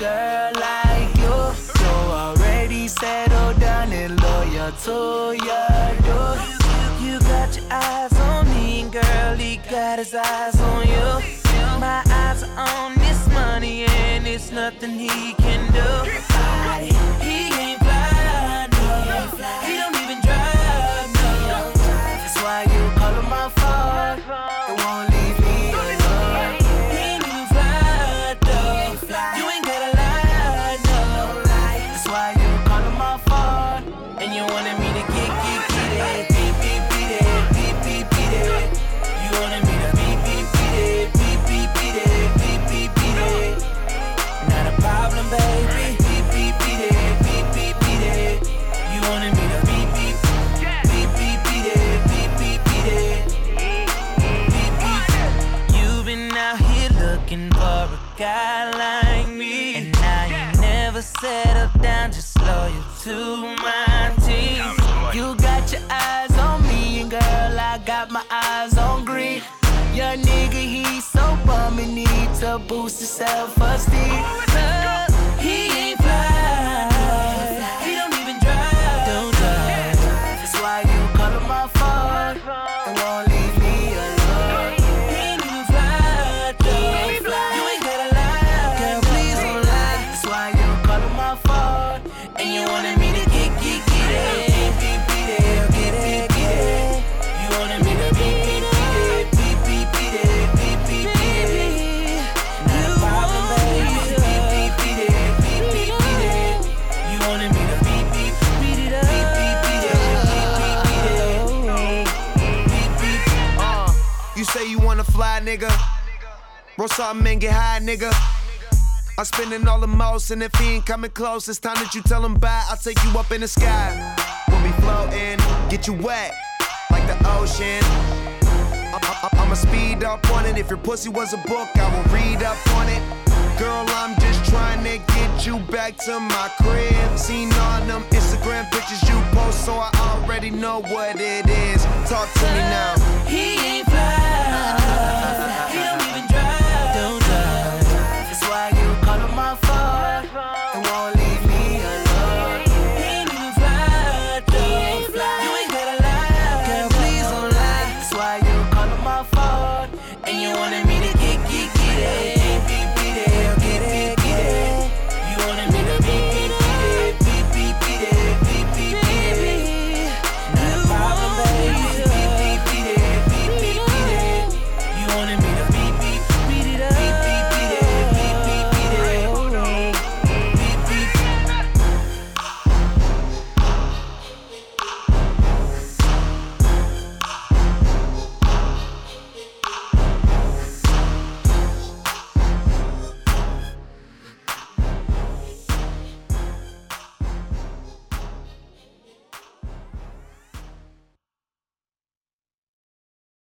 girl like you. So already settled down and loyal to your dude. You got your eyes on me, and girl, he got his eyes on you. My eyes are on this money, and it's nothing he can do. He ain't fly, no. He don't even drive, no. That's why you call him my phone. It won't leave me alone. He ain't even fly, though. You ain't gotta lie, no. That's why you call him my phone, and you wanted me to get it. Beep, beep, beat it. Beep, beep, beat it. You wanted me to beep, beep, beat it. Beep, beep, beat it. Beep, beep, beat it. Not a problem, baby. Beep, beep, beat it. Beep, beep, beat it. You wanted me to beep, beep. Beep, beep, beat it. Beep, beep, beat it. Beep, beep. You've been out here looking for a guy like me, and now you never settle down, just loyal to my team. You got your eyes on me, and girl, I got my eyes on green. Your nigga, he's so bum and need to boost his self-esteem. He ain't fly, he don't even drive. Don't drive. That's why you call him my phone. It won't leave me alone. He ain't even fly, though. You ain't gotta lie, girl, please don't lie. That's why you call him my phone, and you wanted me to get it. You wanted me to beep, beep, beat it. Beep, beep, beat it. Beep, beep, beat it. Not a problem, baby. Beep, beep, beat it. Beep, beep, beat it. You wanted me to beep, beep, beat it up. Beep, beep, beat it. Beep, beep, beat it. Beep, beep. You say you wanna fly, nigga. Roll something and get high, nigga. I'm spending all the most, and if he ain't coming close, it's time that you tell him bye. I'll take you up in the sky. We'll be floating, get you wet like the ocean. I'ma speed up on it. If your pussy was a book, I will read up on it. Girl, I'm just trying to get you back to my crib. Seen all them Instagram pictures you post, so I already know what it is. Talk to me now. He ain't fly, he don't even drive. Don't drive. That's why you call him my phone. It won't leave me alone. He ain't even fly, though. You ain't gotta lie, girl, please don't lie. That's why you call him my phone, and you wanted me to get it.